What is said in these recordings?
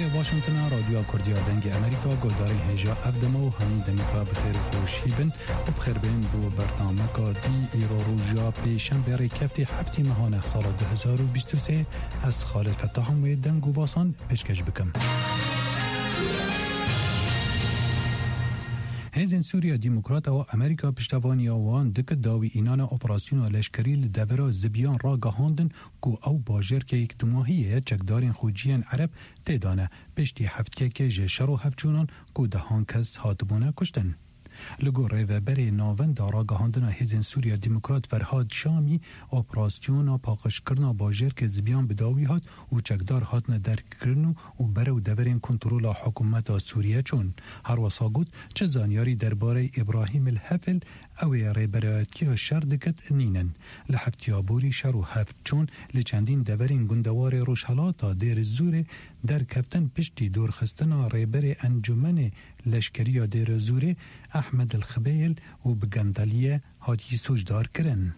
در واشنگتن رادیو کردیا دنگ امریکا گوداری هجا افدمو همین دمیکا بخیر خوشی بن و بخیر بین بو برنامه کا دی ایرو روژا پیشن بری کفتی هفتی مهانه سال 2023 از خالد فتح و دنگ و باسان پیشکش بکم. هزین سوریا دیموکرات و امریکا پشتوانی آوان دک داوی اینان اپراسیون لشکری لدورا زبیان را گهاندن کو او باجر که یک دماهیه چکدارین خوجیان عرب تیدانه پشتی هفته که جشر و هفچونان کو دهان کس هاتبونه کشتن. لگو ریوبری ناون دارا گهاندن هزین سوریا دیموکرات فرهاد شامی اپراسیون پاکش کرنا باجر که زبیان بداوی هات و چکدار هاتن درک کرنو و برو دورین کنترول حکومت سوریه چون هر وساگوت چه زانیاری درباره ابراهیم الحفل او ریبرایتی شر دکت نینن لحفتیابوری شر و هفت چون لچندین دورین گندوار روشحالاتا دیر زور در کفتن پشتی دورخستنا ریبر انجمن لشکری دیر زور احمد الخبیل و بگندلیه هاتی سوجدار کرن.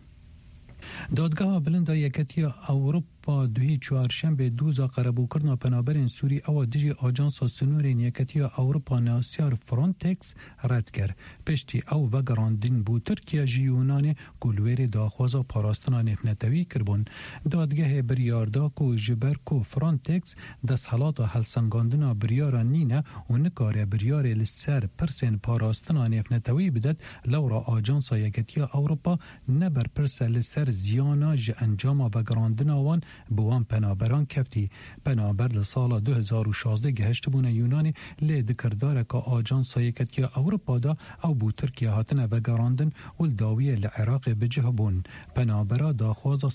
دادگاه بلند یکتی اروپا دوی چوارشنبه دوزا قربو کرنا پنابرین سوری او دیجی آجانس سنورین یکتی اروپا ناسیار فرانتکس رد کرد. پشتی او وگراندین بو ترکیه جیونان گلویر داخوازا پاراستنا نفنتوی کربون. دادگاه بریاردا کو جبر کو فرانتکس دست حالات حلسنگاندنا بریارا نینه و نکاره بریار لسر پرسین پاراستنا نفنتوی بدد لورا آجانس یکتی اروپا نبر پرس لسر زیانا ج انجام وگراندنا وان بوان پنابران کفتی. پنابر لسال 2016 گهشت بونه یونانی لدکرداره که آجانس یکتی اروپا دا او بو ترکیه هاتن وگراندن ولداوی لعراق بجه بون. پنابرا داخواز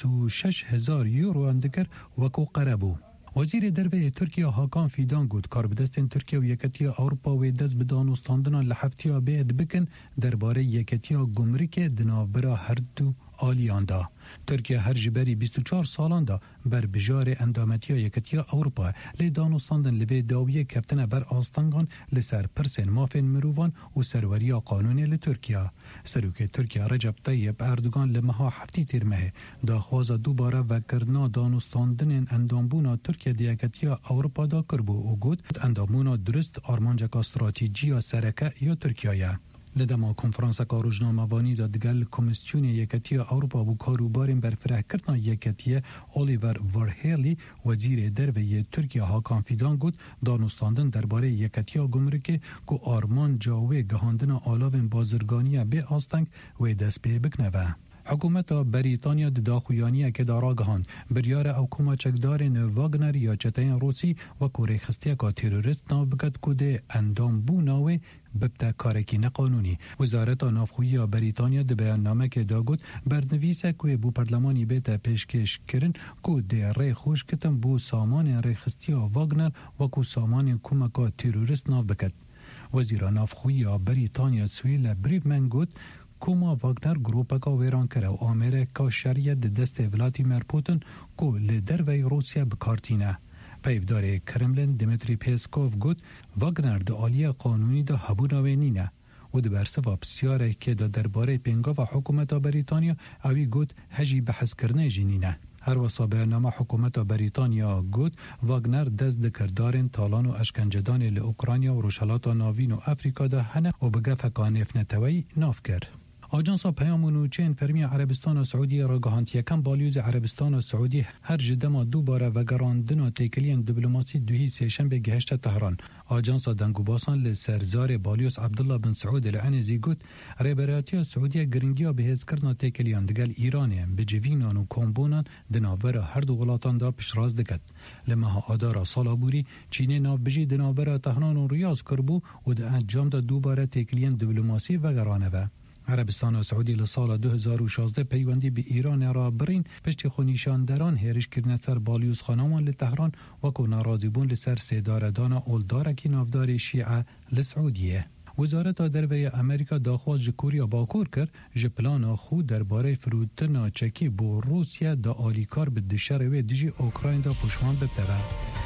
136,000 یورو اندکر وکو قربو. وزیر دربه ترکیه هاکان فیدان گود کاربدستین ترکیه و یکتی اروپا و دست به دانستاندنا لحفتیا بید بکن درباره یکتیا گمرک دنابرا هر دو آلیان دا. ترکیه هر جبری 24 سالان دا بر بجار اندامتیا یکتیا اروپا لی دانستاندن لبه داویه کفتن بر آستانگان لسر پرسن مافین مروان و سروریا قانونی لترکیه. سروک ترکیه رجب طیب اردوگان لمها هفتی ترمه داخواز دوباره وکرنا دانستاندن اندامبونا ترکیه دیکتیا اروپا دا کربو و گود اندامبونا درست آرمانجک استراتیجی سرکه یا ترکیه. لدما کنفرانس کاروجنامه وانی دا دگل کمیسیون یکتی اروپا بو کاروبارین برفره کردن یکتی اولیور ورهیلی وزیر دربه ترکیه هاکان فیدان گود دانستاندن درباره یکتی گمرک کو آرمان جاوه گهاندن آلاوین بازرگانی به آستنگ و دست به بکنوه. حکومت بریتانیا داخویانی که دارا گهاند بریار او کما چکدارین واگنر یا چتین روسی و کوری خستی که تروریست ناو بکد کده اندام بو ناوه ببتا کارکی نقانونی. وزارت نافخویی بریتانیا ده بیان نامه که داگود بردنویسه که بو پرلمانی بیتا پیشکش کرن که ده ری خوش کتن بو سامان ری خستی واگنر و که سامان کما که تروریست ناو بکد. وزیر نافخویی بریتانیا سویل بریفمن گود کوما واگنر گروپا کا ویران کرد و آمریکا شریعت دست ولادیمیر پوتین کو لیدر وی روسیا بکارتینه. پیفدار کرملین دمیتری پیسکوف گفت واگنر د عالیه قانونی دا هبونا و نینه و د برسوا بسیاره که دا درباره پنگا و حکومت بریتانیا اوی گفت هجی بحث کرنه جنینه. هر وصابه نام حکومت بریتانیا گفت واگنر دست دکردارین تالان و اشکنجدان ل-اوکراینیا و روشالات ناوین و افریقا دا هنه و بگفکان افنتوی ناف کرد. آژانس پیامون و چین فرمی عربستان و سعودی را گهاند یکم بالیوز عربستان و سعودی هر جدما دوباره وگراندن تکلیان دیپلماسی دوهی سهشنبه گهشت تهران. آژانس دنگوباسان لسرزار بالیوز عبدالله بن سعود العنزی گفت ریبراتی سعودی گرینگیا بهز کردن تکلیان دگل ایرانی به جوینان و کمبونان دناور هر دو ولاتان دا پیشراز دکد. لمها آدارا سالابوری چین ناو بجی دناور تهران و ریاض کربو و د انجام دا دوباره تکلیان دیپلماسی وگرانه و عربستان و سعودی لسال 2016 پیوندی به ایران را برین پشت خونیشاندران هرش کردن سر بالیوز خانمان لتهران و که ناراضی بون لسر سیداردان اولدارکی نافدار شیعه لسعودیه. وزارت دربه امریکا داخواست جکوریا باکور کرد جپلان خود درباره فرودتن چکی با روسیه دا آلیکار به دشر و دیجی اوکراین دا پشمان بپتره.